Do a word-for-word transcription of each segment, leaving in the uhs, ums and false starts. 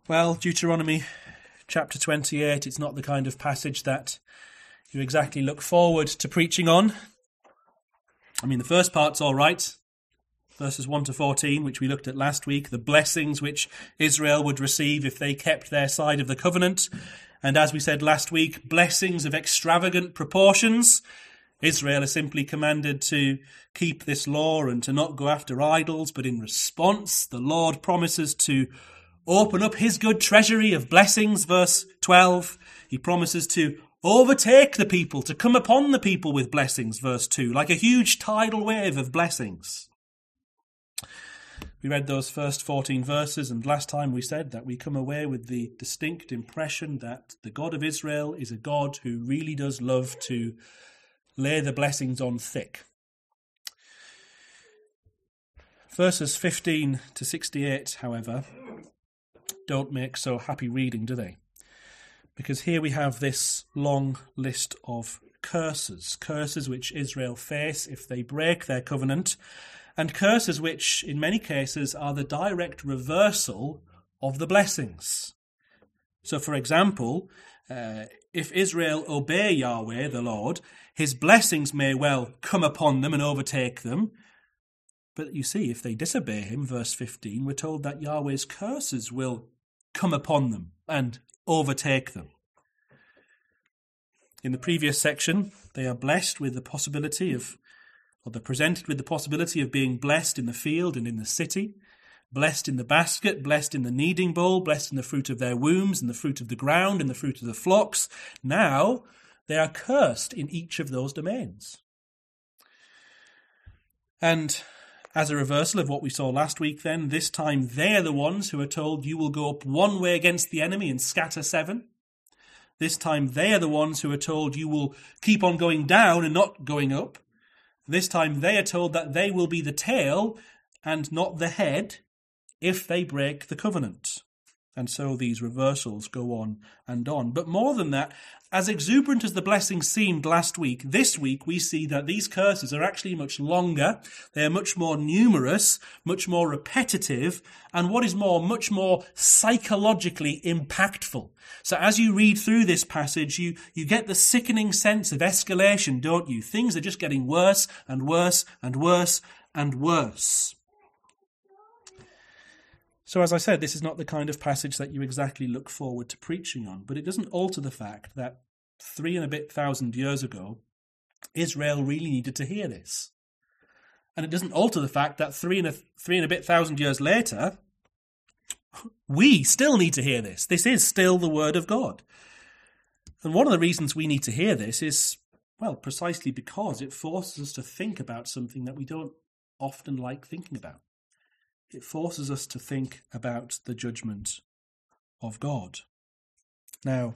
Well, Deuteronomy chapter twenty-eight, it's not the kind of passage that you exactly look forward to preaching on. I mean, the first part's all right, verses one to fourteen, which we looked at last week, the blessings which Israel would receive if they kept their side of the covenant. And as we said last week, blessings of extravagant proportions. Israel is simply commanded to keep this law and to not go after idols, but in response, the Lord promises to open up his good treasury of blessings, verse twelve. He promises to overtake the people, to come upon the people with blessings, verse two, like a huge tidal wave of blessings. We read those first fourteen verses, and last time we said that we come away with the distinct impression that the God of Israel is a God who really does love to lay the blessings on thick. Verses fifteen to sixty-eight, however, don't make so happy reading, do they? Because here we have this long list of curses, curses which Israel face if they break their covenant, and curses which, in many cases, are the direct reversal of the blessings. So, for example, uh, if Israel obey Yahweh, the Lord, his blessings may well come upon them and overtake them. But you see, if they disobey him, verse fifteen, we're told that Yahweh's curses will come upon them and overtake them. In the previous section, they are blessed with the possibility of, or they're presented with the possibility of being blessed in the field and in the city, blessed in the basket, blessed in the kneading bowl, blessed in the fruit of their wombs, and the fruit of the ground, and the fruit of the flocks. Now, they are cursed in each of those domains. And as a reversal of what we saw last week then, this time they are the ones who are told you will go up one way against the enemy and scatter seven. This time they are the ones who are told you will keep on going down and not going up. This time they are told that they will be the tail and not the head if they break the covenant. And so these reversals go on and on. But more than that, as exuberant as the blessings seemed last week, this week we see that these curses are actually much longer, they are much more numerous, much more repetitive, and what is more, much more psychologically impactful. So as you read through this passage, you, you get the sickening sense of escalation, don't you? Things are just getting worse and worse and worse and worse. So as I said, this is not the kind of passage that you exactly look forward to preaching on, but it doesn't alter the fact that three and a bit thousand years ago, Israel really needed to hear this. And it doesn't alter the fact that three and a, three and a bit thousand years later, we still need to hear this. This is still the word of God. And one of the reasons we need to hear this is, well, precisely because it forces us to think about something that we don't often like thinking about. It forces us to think about the judgment of God. Now,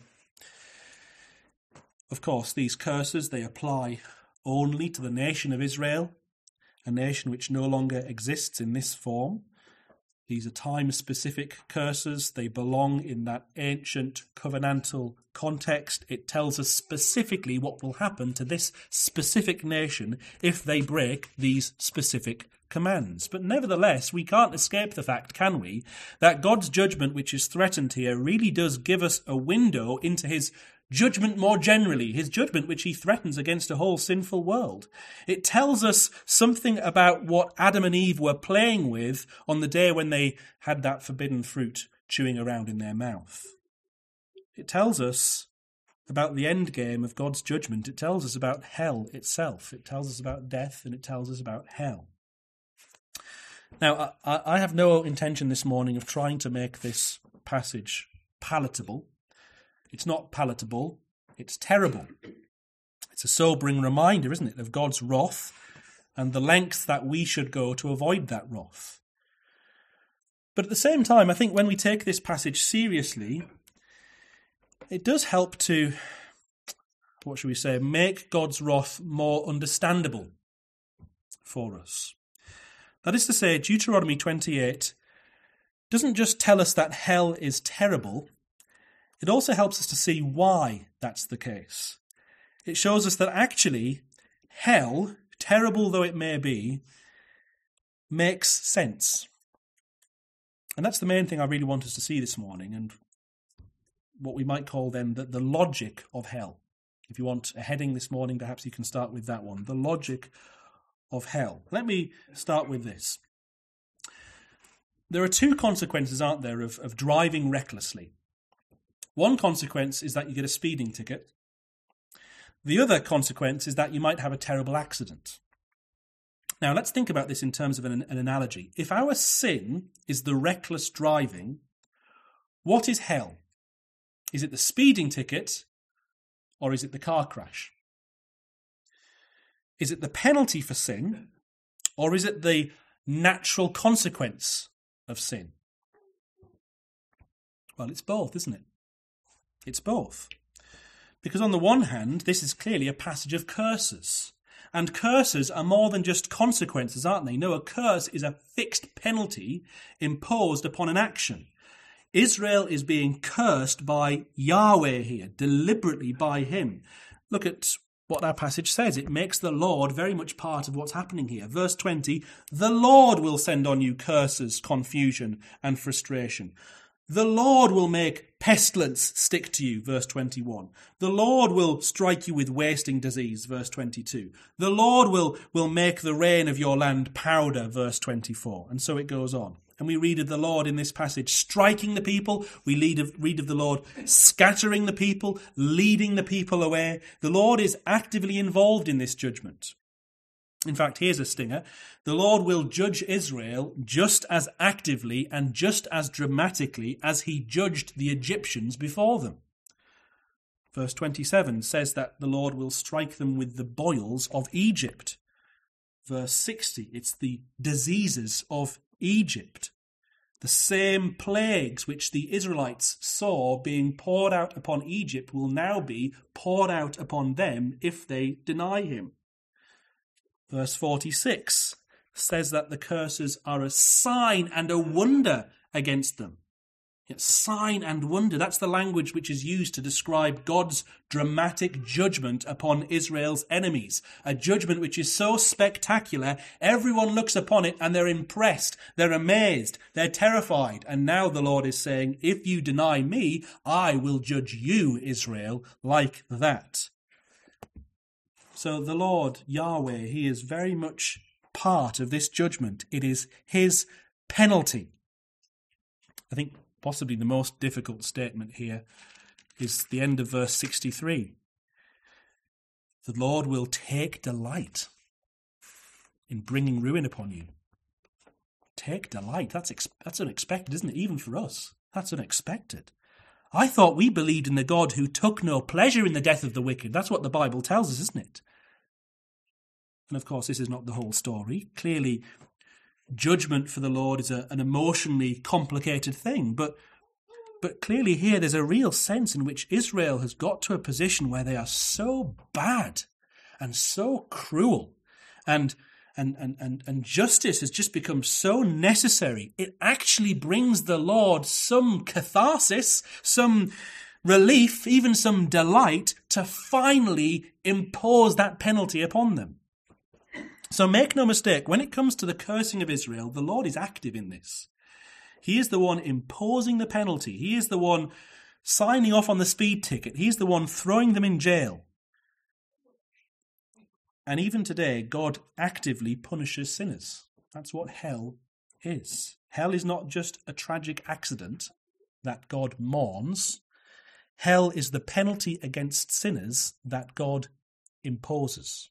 of course, these curses, they apply only to the nation of Israel, a nation which no longer exists in this form. These are time-specific curses. They belong in that ancient covenantal context. It tells us specifically what will happen to this specific nation if they break these specific commands. But nevertheless, we can't escape the fact, can we, that God's judgment which is threatened here really does give us a window into his judgment more generally, his judgment which he threatens against a whole sinful world. It tells us something about what Adam and Eve were playing with on the day when they had that forbidden fruit chewing around in their mouth. It tells us about the end game of God's judgment. It tells us about hell itself. It tells us about death, and it tells us about hell. Now, I, I have no intention this morning of trying to make this passage palatable. It's not palatable, it's terrible. It's a sobering reminder, isn't it, of God's wrath and the lengths that we should go to avoid that wrath. But at the same time, I think when we take this passage seriously, it does help to, what should we say, make God's wrath more understandable for us. That is to say, Deuteronomy twenty-eight doesn't just tell us that hell is terrible, it also helps us to see why that's the case. It shows us that actually hell, terrible though it may be, makes sense. And that's the main thing I really want us to see this morning, and what we might call then the, the logic of hell. If you want a heading this morning, perhaps you can start with that one, the logic of hell. Let me start with this. There are two consequences, aren't there, of, of driving recklessly. One consequence is that you get a speeding ticket. The other consequence is that you might have a terrible accident. Now, let's think about this in terms of an, an analogy. If our sin is the reckless driving, what is hell? Is it the speeding ticket, or is it the car crash? Is it the penalty for sin, or is it the natural consequence of sin? Well, it's both, isn't it? It's both. Because on the one hand, this is clearly a passage of curses. And curses are more than just consequences, aren't they? No, a curse is a fixed penalty imposed upon an action. Israel is being cursed by Yahweh here, deliberately by him. Look at what our passage says. It makes the Lord very much part of what's happening here. Verse twenty, the Lord will send on you curses, confusion, and frustration. The Lord will make pestilence stick to you, verse twenty-one. The Lord will strike you with wasting disease, verse twenty-two. The Lord will, will make the rain of your land powder, verse twenty-four. And so it goes on. And we read of the Lord in this passage striking the people. We read of, read of the Lord scattering the people, leading the people away. The Lord is actively involved in this judgment. In fact, here's a stinger. The Lord will judge Israel just as actively and just as dramatically as he judged the Egyptians before them. Verse twenty-seven says that the Lord will strike them with the boils of Egypt. Verse sixty, it's the diseases of Egypt. The same plagues which the Israelites saw being poured out upon Egypt will now be poured out upon them if they deny him. Verse forty-six says that the curses are a sign and a wonder against them. It's sign and wonder. That's the language which is used to describe God's dramatic judgment upon Israel's enemies. A judgment which is so spectacular, everyone looks upon it and they're impressed, they're amazed, they're terrified. And now the Lord is saying, if you deny me, I will judge you, Israel, like that. So the Lord, Yahweh, he is very much part of this judgment. It is his penalty. I think possibly the most difficult statement here is the end of verse sixty-three. The Lord will take delight in bringing ruin upon you. Take delight. That's ex- that's unexpected, isn't it? Even for us. That's unexpected. I thought we believed in the God who took no pleasure in the death of the wicked. That's what the Bible tells us, isn't it? And of course, this is not the whole story. Clearly, judgment for the Lord is a, an emotionally complicated thing. But, but clearly here there's a real sense in which Israel has got to a position where they are so bad and so cruel. And, and, and, and, and justice has just become so necessary. It actually brings the Lord some catharsis, some relief, even some delight to finally impose that penalty upon them. So make no mistake, when it comes to the cursing of Israel, the Lord is active in this. He is the one imposing the penalty. He is the one signing off on the speed ticket. He's the one throwing them in jail. And even today, God actively punishes sinners. That's what hell is. Hell is not just a tragic accident that God mourns. Hell is the penalty against sinners that God imposes.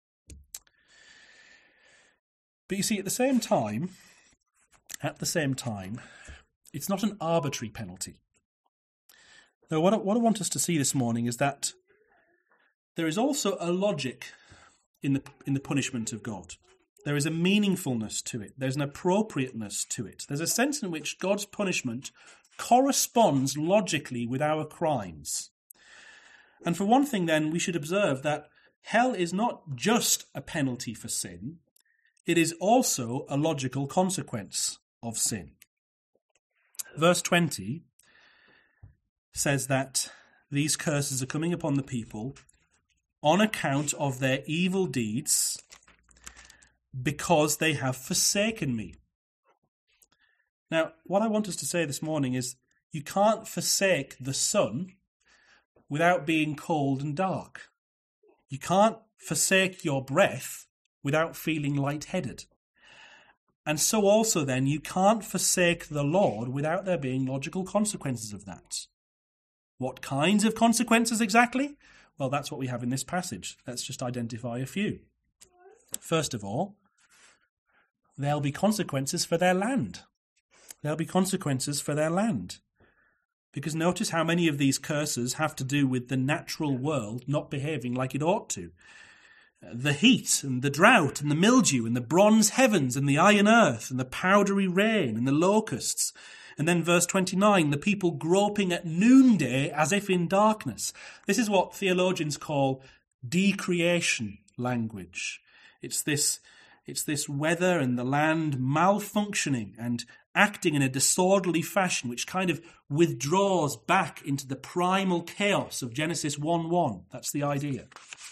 But you see, at the same time, at the same time, it's not an arbitrary penalty. Now, what I, what I want us to see this morning is that there is also a logic in the in the punishment of God. There is a meaningfulness to it. There's an appropriateness to it. There's a sense in which God's punishment corresponds logically with our crimes. And for one thing, then, we should observe that hell is not just a penalty for sin. It is also a logical consequence of sin. Verse twenty says that these curses are coming upon the people on account of their evil deeds, because they have forsaken me. Now, what I want us to say this morning is you can't forsake the sun without being cold and dark. You can't forsake your breath without feeling lightheaded. And so also then, you can't forsake the Lord without there being logical consequences of that. What kinds of consequences exactly? Well, that's what we have in this passage. Let's just identify a few. First of all, there'll be consequences for their land. There'll be consequences for their land. Because notice how many of these curses have to do with the natural world not behaving like it ought to. The heat and the drought and the mildew and the bronze heavens and the iron earth and the powdery rain and the locusts. And then verse twenty-nine, the people groping at noonday as if in darkness. This is what theologians call decreation language. It's this, it's this weather and the land malfunctioning and acting in a disorderly fashion, which kind of withdraws back into the primal chaos of Genesis one one. That's the idea.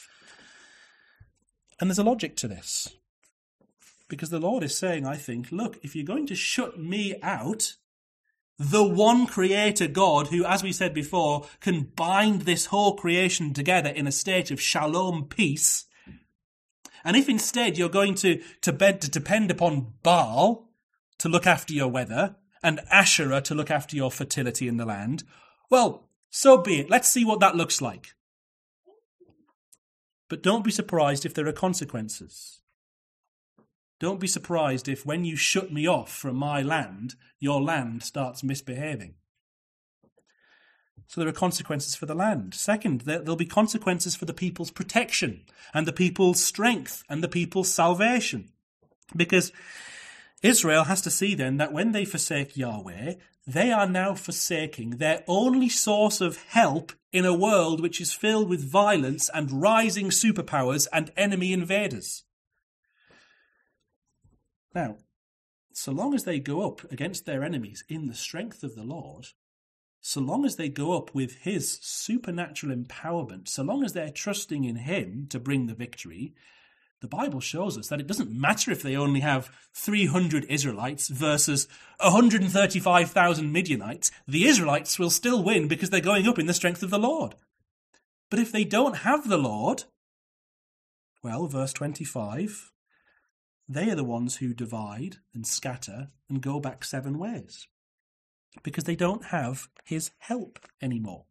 And there's a logic to this. Because the Lord is saying, I think, look, if you're going to shut me out, the one creator God who, as we said before, can bind this whole creation together in a state of shalom peace, and if instead you're going to, to, bed, to depend upon Baal to look after your weather, and Asherah to look after your fertility in the land, well, so be it. Let's see what that looks like. But don't be surprised if there are consequences. Don't be surprised if when you shut me off from my land, your land starts misbehaving. So there are consequences for the land. Second, there'll be consequences for the people's protection and the people's strength and the people's salvation. Because Israel has to see then that when they forsake Yahweh, they are now forsaking their only source of help in a world which is filled with violence and rising superpowers and enemy invaders. Now, so long as they go up against their enemies in the strength of the Lord, so long as they go up with his supernatural empowerment, so long as they're trusting in him to bring the victory, the Bible shows us that it doesn't matter if they only have three hundred Israelites versus one hundred thirty-five thousand Midianites. The Israelites will still win because they're going up in the strength of the Lord. But if they don't have the Lord, well, verse twenty-five, they are the ones who divide and scatter and go back seven ways because they don't have his help anymore.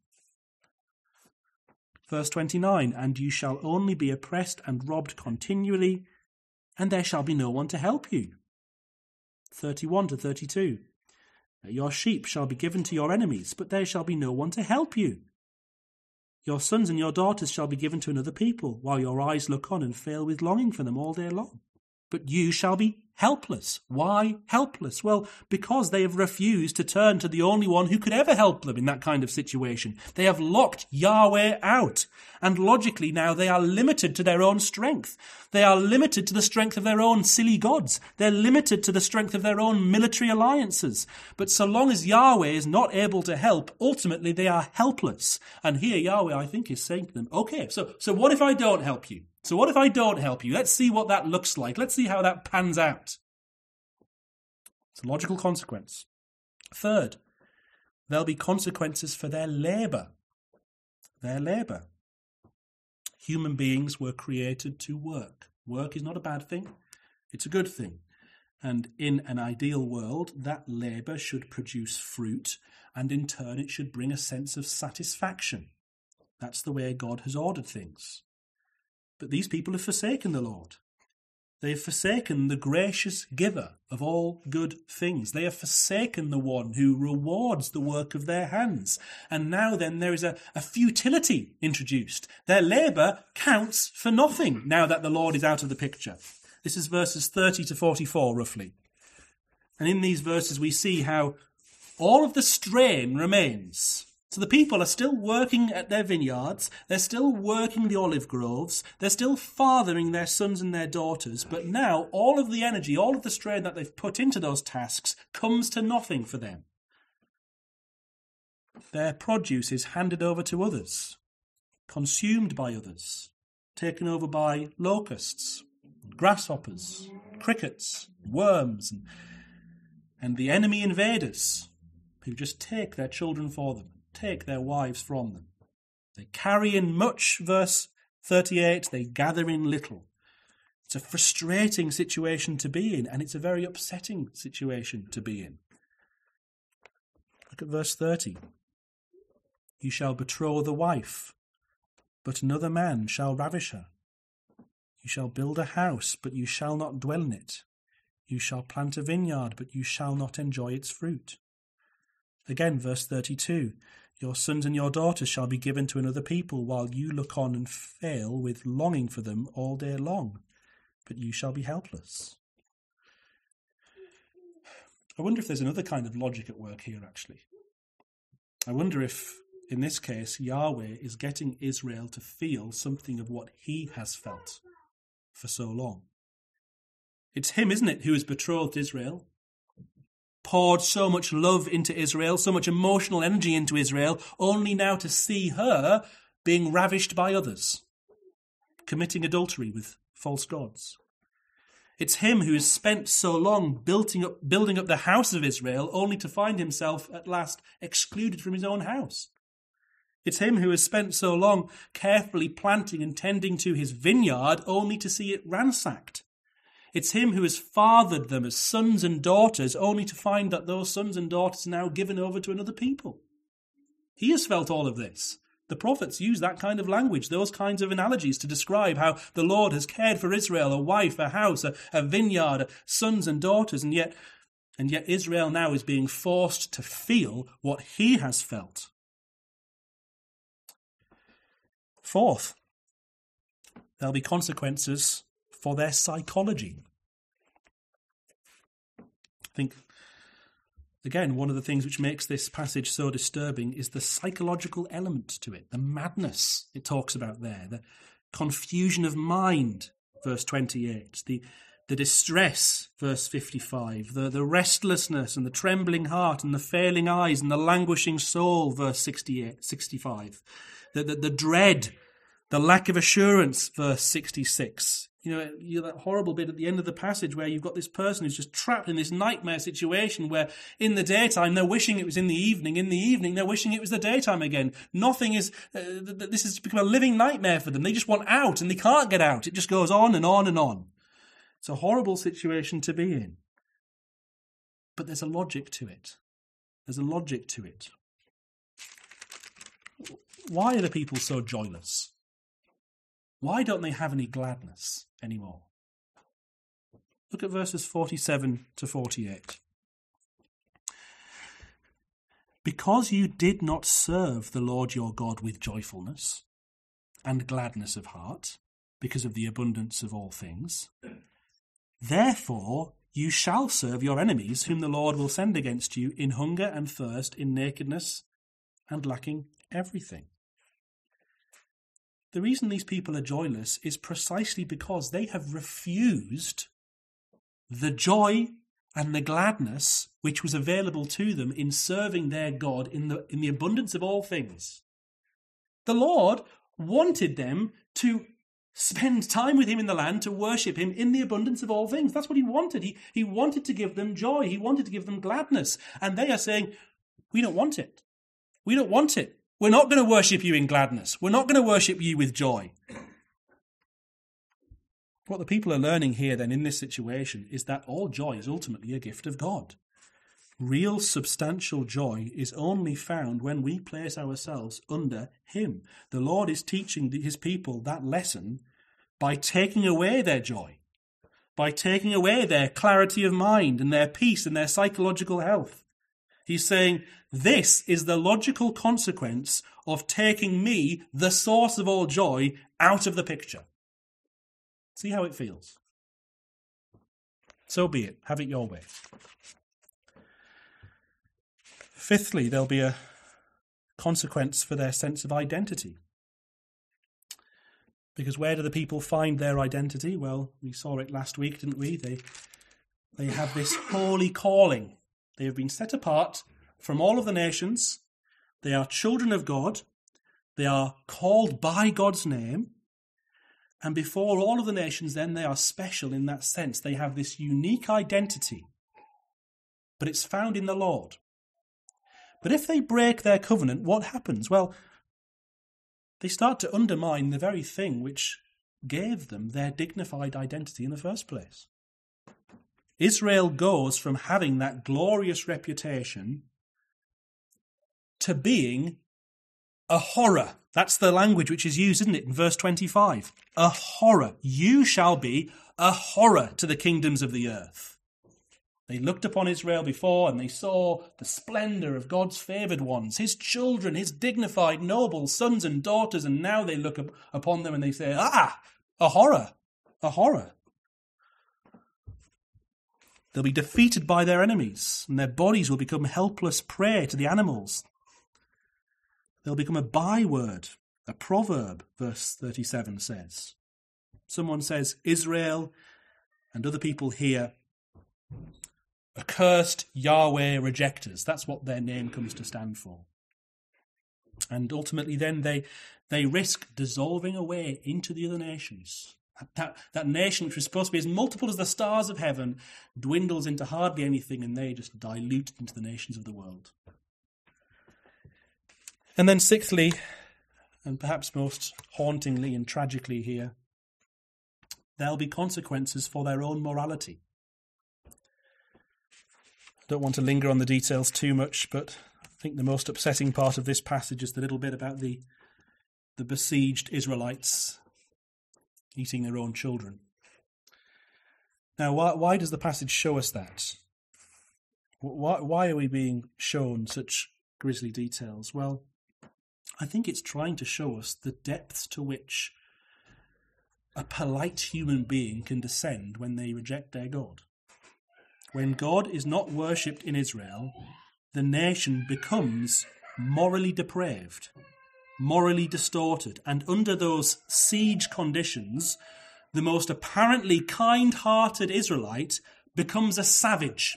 Verse twenty-nine, and you shall only be oppressed and robbed continually, and there shall be no one to help you. thirty-one to thirty-two, your sheep shall be given to your enemies, but there shall be no one to help you. Your sons and your daughters shall be given to another people, while your eyes look on and fail with longing for them all day long. But you shall be helpless. Why helpless? Well, because they have refused to turn to the only one who could ever help them in that kind of situation. They have locked Yahweh out. And logically now they are limited to their own strength. They are limited to the strength of their own silly gods. They're limited to the strength of their own military alliances. But so long as Yahweh is not able to help, ultimately they are helpless. And here Yahweh, I think, is saying to them, okay, so, so what if I don't help you? So what if I don't help you? Let's see what that looks like. Let's see how that pans out. It's a logical consequence. Third, there'll be consequences for their labour. Their labour. Human beings were created to work. Work is not a bad thing. It's a good thing. And in an ideal world, that labour should produce fruit, and in turn it should bring a sense of satisfaction. That's the way God has ordered things. But these people have forsaken the Lord. They have forsaken the gracious giver of all good things. They have forsaken the one who rewards the work of their hands. And now then there is a, a futility introduced. Their labour counts for nothing now that the Lord is out of the picture. This is verses thirty to forty-four roughly. And in these verses we see how all of the strain remains. So the people are still working at their vineyards, they're still working the olive groves, they're still fathering their sons and their daughters, but now all of the energy, all of the strain that they've put into those tasks comes to nothing for them. Their produce is handed over to others, consumed by others, taken over by locusts, grasshoppers, crickets, worms, and and the enemy invaders who just take their children for them, take their wives from them. They carry in much, verse thirty-eight, they gather in little. It's a frustrating situation to be in, and it's a very upsetting situation to be in. Look at verse thirty. You shall betroth a wife, but another man shall ravish her. You shall build a house, but you shall not dwell in it. You shall plant a vineyard, but you shall not enjoy its fruit. Again, verse thirty-two. Your sons and your daughters shall be given to another people, while you look on and fail with longing for them all day long, but you shall be helpless. I wonder if there's another kind of logic at work here, actually. I wonder if, in this case, Yahweh is getting Israel to feel something of what he has felt for so long. It's him, isn't it, who has betrothed Israel, poured so much love into Israel, so much emotional energy into Israel, only now to see her being ravished by others, committing adultery with false gods. It's him who has spent so long building up, building up the house of Israel, only to find himself at last excluded from his own house. It's him who has spent so long carefully planting and tending to his vineyard, only to see it ransacked. It's him who has fathered them as sons and daughters, only to find that those sons and daughters are now given over to another people. He has felt all of this. The prophets use that kind of language, those kinds of analogies to describe how the Lord has cared for Israel, a wife, a house, a, a vineyard, sons and daughters, and yet, and yet Israel now is being forced to feel what he has felt. Fourth, there'll be consequences for their psychology. I think, again, one of the things which makes this passage so disturbing is the psychological element to it, the madness it talks about there, the confusion of mind, verse twenty-eight, the, the distress, verse fifty-five, the, the restlessness and the trembling heart and the failing eyes and the languishing soul, verse sixty-eight, sixty-five, the, the, the dread, the lack of assurance, verse sixty-six. You know, you know, that horrible bit at the end of the passage where you've got this person who's just trapped in this nightmare situation where in the daytime they're wishing it was in the evening, in the evening they're wishing it was the daytime again. Nothing is, uh, this has become a living nightmare for them. They just want out and they can't get out. It just goes on and on and on. It's a horrible situation to be in. But there's a logic to it. There's a logic to it. Why are the people so joyless? Why don't they have any gladness anymore? Look at verses forty-seven to forty-eight. Because you did not serve the Lord your God with joyfulness and gladness of heart, because of the abundance of all things, therefore you shall serve your enemies, whom the Lord will send against you in hunger and thirst, in nakedness and lacking everything. The reason these people are joyless is precisely because they have refused the joy and the gladness which was available to them in serving their God in the, in the abundance of all things. The Lord wanted them to spend time with him in the land, to worship him in the abundance of all things. That's what he wanted. He, he wanted to give them joy. He wanted to give them gladness. And they are saying, we don't want it. We don't want it. We're not going to worship you in gladness. We're not going to worship you with joy. What the people are learning here then in this situation is that all joy is ultimately a gift of God. Real substantial joy is only found when we place ourselves under him. The Lord is teaching his people that lesson by taking away their joy, by taking away their clarity of mind and their peace and their psychological health. He's saying, this is the logical consequence of taking me, the source of all joy, out of the picture. See how it feels. So be it. Have it your way. Fifthly, there'll be a consequence for their sense of identity. Because where do the people find their identity? Well, we saw it last week, didn't we? They, they have this holy calling. They have been set apart from all of the nations. They are children of God. They are called by God's name. And before all of the nations, then, they are special in that sense. They have this unique identity. but it's found in the Lord. But if they break their covenant, what happens? Well, they start to undermine the very thing which gave them their dignified identity in the first place. Israel goes from having that glorious reputation to being a horror. That's the language which is used, isn't it, in verse twenty-five? A horror. You shall be a horror to the kingdoms of the earth. They looked upon Israel before and they saw the splendour of God's favoured ones, his children, his dignified, noble sons and daughters, and now they look up upon them and they say, ah, a horror, a horror. They'll be defeated by their enemies, and their bodies will become helpless prey to the animals. They'll become a byword, a proverb, verse thirty-seven says. Someone says, Israel, and other people here, accursed Yahweh rejectors. That's what their name comes to stand for. And ultimately then they they risk dissolving away into the other nations. That, that nation which was supposed to be as multiple as the stars of heaven dwindles into hardly anything, and they just dilute into the nations of the world. And then sixthly, and perhaps most hauntingly and tragically here, there'll be consequences for their own morality. I don't want to linger on the details too much, but I think the most upsetting part of this passage is the little bit about the, the besieged Israelites eating their own children. Now, why, why does the passage show us that? Why, why are we being shown such grisly details? Well, I think it's trying to show us the depths to which a polite human being can descend when they reject their God. When God is not worshipped in Israel, the nation becomes morally depraved, morally distorted, and under those siege conditions, the most apparently kind-hearted Israelite becomes a savage.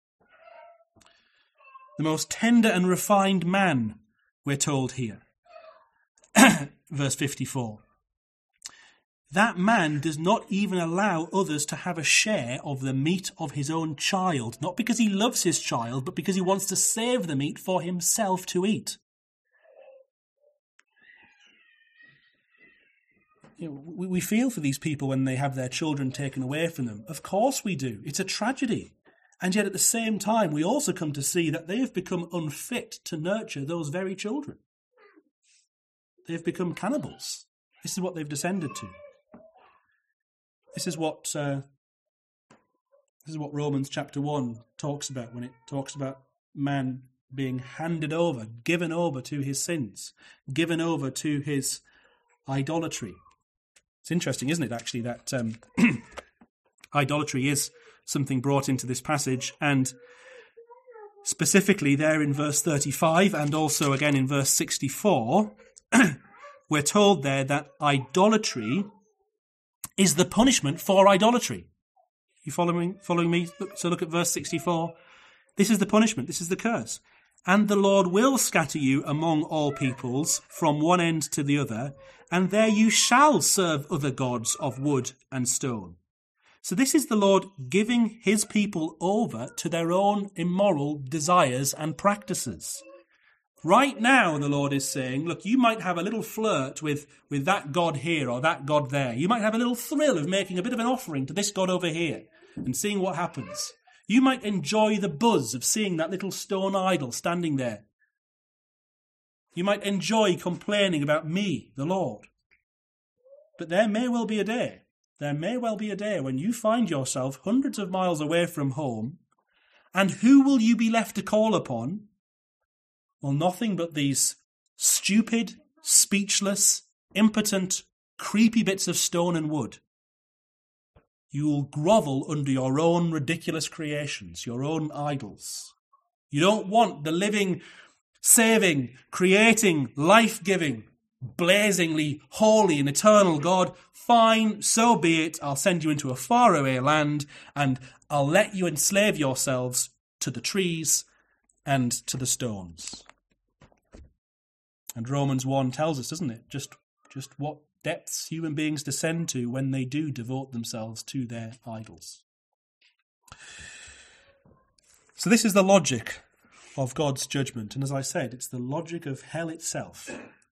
The most tender and refined man, we're told here. Verse fifty-four. That man does not even allow others to have a share of the meat of his own child, not because he loves his child, but because he wants to save the meat for himself to eat. You know, we, we feel for these people when they have their children taken away from them. Of course we do. It's a tragedy. And yet at the same time, we also come to see that they have become unfit to nurture those very children. They've become cannibals. This is what they've descended to. This is what uh, this is what Romans chapter one talks about when it talks about man being handed over, given over to his sins, given over to his idolatry. It's interesting, isn't it, actually, that um, idolatry is something brought into this passage, and specifically there in verse thirty-five and also again in verse sixty-four, we're told there that idolatry is the punishment for idolatry. You following, following me? So look at verse sixty-four. This is the punishment, this is the curse. And the Lord will scatter you among all peoples from one end to the other, and there you shall serve other gods of wood and stone. So this is the Lord giving his people over to their own immoral desires and practices. Right now, the Lord is saying, look, you might have a little flirt with, with that God here or that God there. You might have a little thrill of making a bit of an offering to this God over here and seeing what happens. You might enjoy the buzz of seeing that little stone idol standing there. You might enjoy complaining about me, the Lord. But there may well be a day, there may well be a day when you find yourself hundreds of miles away from home, and who will you be left to call upon? Well, nothing but these stupid, speechless, impotent, creepy bits of stone and wood. You will grovel under your own ridiculous creations, your own idols. You don't want the living, saving, creating, life-giving, blazingly holy and eternal God. Fine, so be it. I'll send you into a faraway land, and I'll let you enslave yourselves to the trees and to the stones. And Romans one tells us, doesn't it, just, just what depths human beings descend to when they do devote themselves to their idols. So this is the logic of God's judgment. And as I said, it's the logic of hell itself.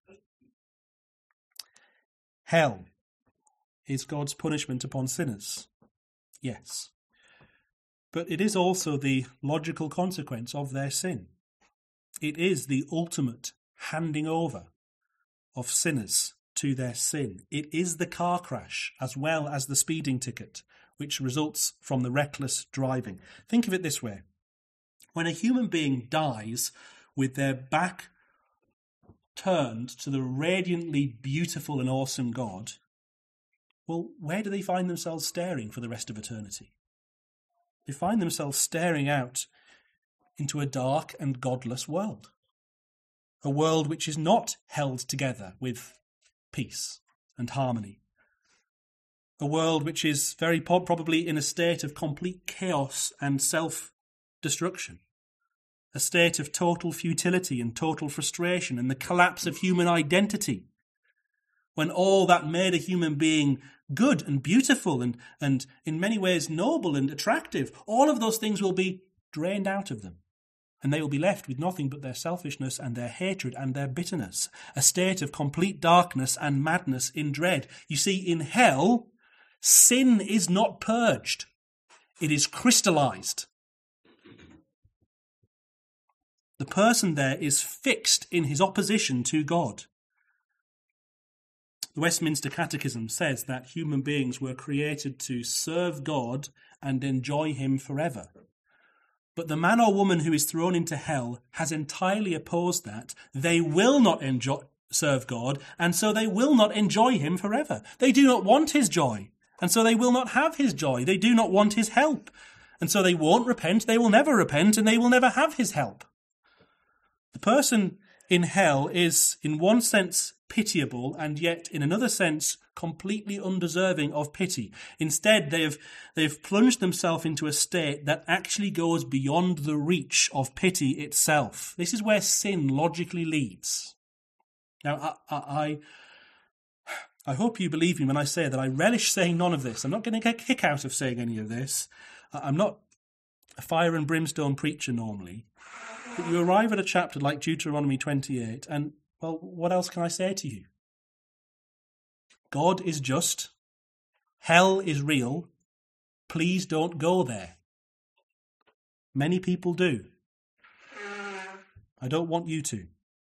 Hell is God's punishment upon sinners. Yes. But it is also the logical consequence of their sin. It is the ultimate handing over of sinners to their sin. It is the car crash as well as the speeding ticket, which results from the reckless driving. Think of it this way. When a human being dies with their back turned to the radiantly beautiful and awesome God, well, where do they find themselves staring for the rest of eternity? They find themselves staring out into a dark and godless world. A world which is not held together with peace and harmony. A world which is very probably in a state of complete chaos and self-destruction. A state of total futility and total frustration and the collapse of human identity. When all that made a human being good and beautiful and, and in many ways noble and attractive, all of those things will be drained out of them. And they will be left with nothing but their selfishness and their hatred and their bitterness. A state of complete darkness and madness in dread. You see, in hell, sin is not purged. It is crystallized. The person there is fixed in his opposition to God. The Westminster Catechism says that human beings were created to serve God and enjoy him forever. But the man or woman who is thrown into hell has entirely opposed that. They will not enjoy, serve God, and so they will not enjoy him forever. They do not want his joy, and so they will not have his joy. They do not want his help, and so they won't repent, they will never repent, and they will never have his help. The person in hell is, in one sense, pitiable, and yet, in another sense, completely undeserving of pity. Instead, they have they've plunged themselves into a state that actually goes beyond the reach of pity itself. This is where sin logically leads. Now, I, I, I hope you believe me when I say that I relish saying none of this. I'm not going to get a kick out of saying any of this. I'm not a fire and brimstone preacher normally. But you arrive at a chapter like Deuteronomy twenty-eight, and, well, what else can I say to you? God is just. Hell is real. Please don't go there. Many people do. I don't want you to.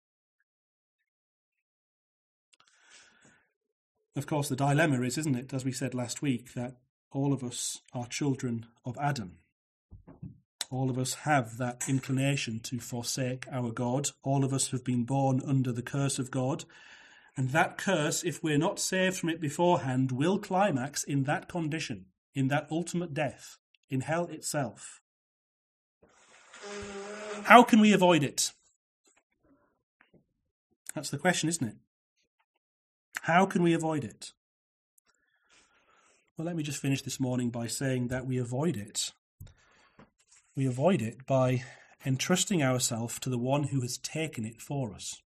Of course, the dilemma is, isn't it, as we said last week, that all of us are children of Adam. All of us have that inclination to forsake our God. All of us have been born under the curse of God. And that curse, if we're not saved from it beforehand, will climax in that condition, in that ultimate death, in hell itself. How can we avoid it? That's the question, isn't it? How can we avoid it? Well, let me just finish this morning by saying that we avoid it. We avoid it by entrusting ourselves to the one who has taken it for us.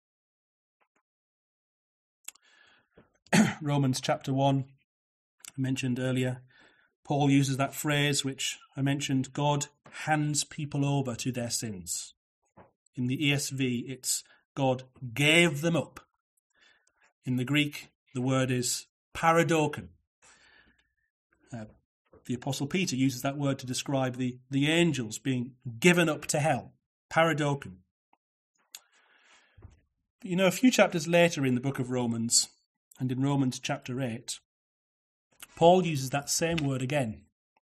Romans chapter one, I mentioned earlier, Paul uses that phrase which I mentioned, God hands people over to their sins. In the E S V, it's God gave them up. In the Greek, the word is paradoken. Uh, the Apostle Peter uses that word to describe the, the angels being given up to hell. Paradoken. But you know, a few chapters later in the book of Romans, and in Romans chapter eight, Paul uses that same word again.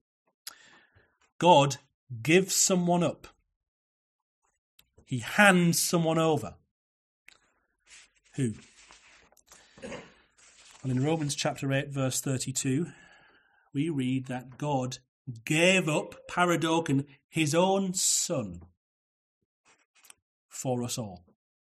God gives someone up. He hands someone over. Who? Well, in Romans chapter eight, verse thirty-two, we read that God gave up, paradoken, his own son for us all.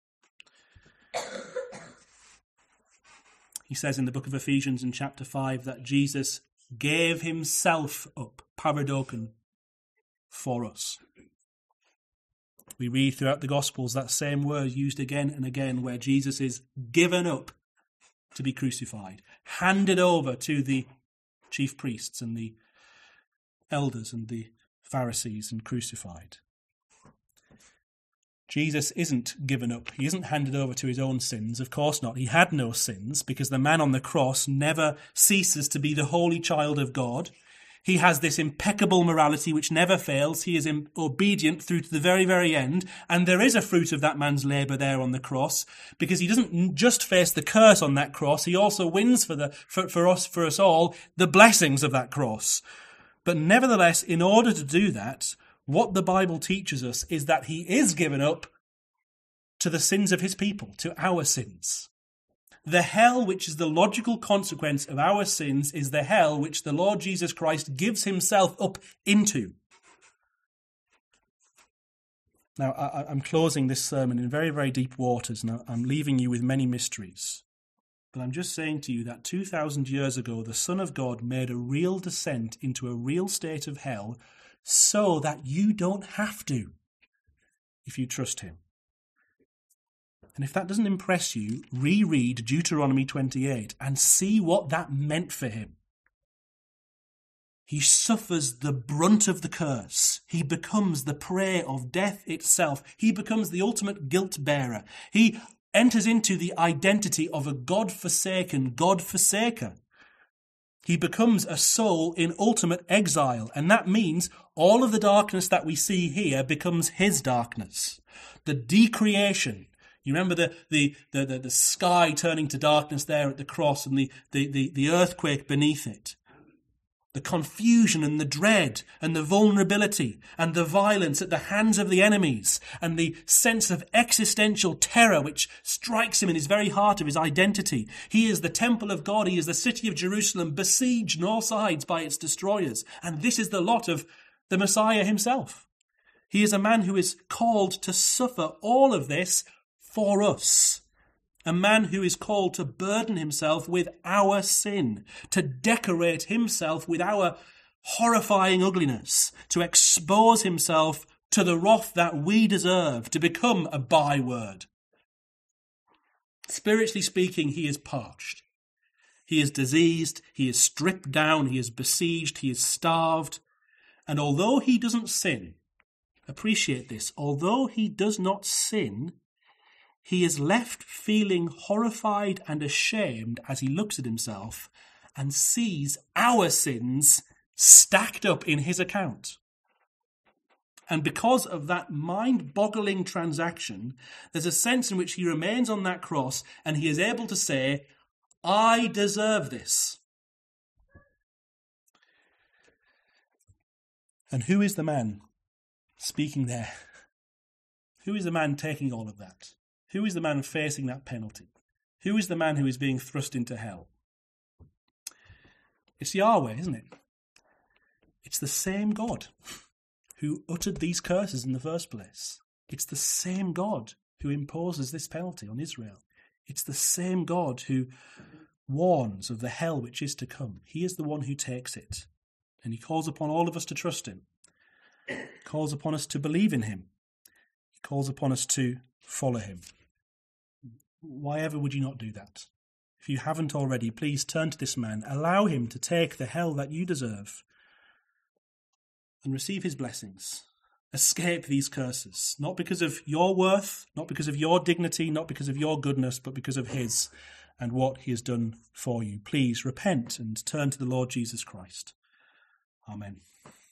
He says in the book of Ephesians in chapter five that Jesus gave himself up, paradoken, for us. We read throughout the Gospels that same word used again and again where Jesus is given up to be crucified, handed over to the chief priests and the elders and the Pharisees and crucified. Jesus isn't given up. He isn't handed over to his own sins. Of course not. He had no sins because the man on the cross never ceases to be the holy child of God. He has this impeccable morality which never fails. He is obedient through to the very, very end. And there is a fruit of that man's labour there on the cross, because he doesn't just face the curse on that cross. He also wins for the for, for us for us all the blessings of that cross. But nevertheless, in order to do that, what the Bible teaches us is that he is given up to the sins of his people, to our sins. The hell which is the logical consequence of our sins is the hell which the Lord Jesus Christ gives himself up into. Now, I, I'm closing this sermon in very, very deep waters, and I'm leaving you with many mysteries. But I'm just saying to you that two thousand years ago, the Son of God made a real descent into a real state of hell so that you don't have to, if you trust him. And if that doesn't impress you, reread Deuteronomy twenty-eight and see what that meant for him. He suffers the brunt of the curse. He becomes the prey of death itself. He becomes the ultimate guilt bearer. He enters into the identity of a God-forsaken God-forsaker. He becomes a soul in ultimate exile, and that means all of the darkness that we see here becomes his darkness. The decreation. You remember the the the, the, the sky turning to darkness there at the cross, and the, the, the, the earthquake beneath it. The confusion and the dread and the vulnerability and the violence at the hands of the enemies, and the sense of existential terror which strikes him in his very heart of his identity. He is the temple of God. He is the city of Jerusalem, besieged on all sides by its destroyers. And this is the lot of the Messiah himself. He is a man who is called to suffer all of this for us. A man who is called to burden himself with our sin, to decorate himself with our horrifying ugliness, to expose himself to the wrath that we deserve, to become a byword. Spiritually speaking, he is parched. He is diseased, he is stripped down, he is besieged, he is starved. And although he doesn't sin, appreciate this, although he does not sin, he is left feeling horrified and ashamed as he looks at himself and sees our sins stacked up in his account. And because of that mind-boggling transaction, there's a sense in which he remains on that cross and he is able to say, I deserve this. And who is the man speaking there? Who is the man taking all of that? Who is the man facing that penalty? Who is the man who is being thrust into hell? It's Yahweh, isn't it? It's the same God who uttered these curses in the first place. It's the same God who imposes this penalty on Israel. It's the same God who warns of the hell which is to come. He is the one who takes it. And he calls upon all of us to trust him. He calls upon us to believe in him. He calls upon us to follow him. Why ever would you not do that? If you haven't already, please turn to this man. Allow him to take the hell that you deserve and receive his blessings. Escape these curses, not because of your worth, not because of your dignity, not because of your goodness, but because of his and what he has done for you. Please repent and turn to the Lord Jesus Christ. Amen.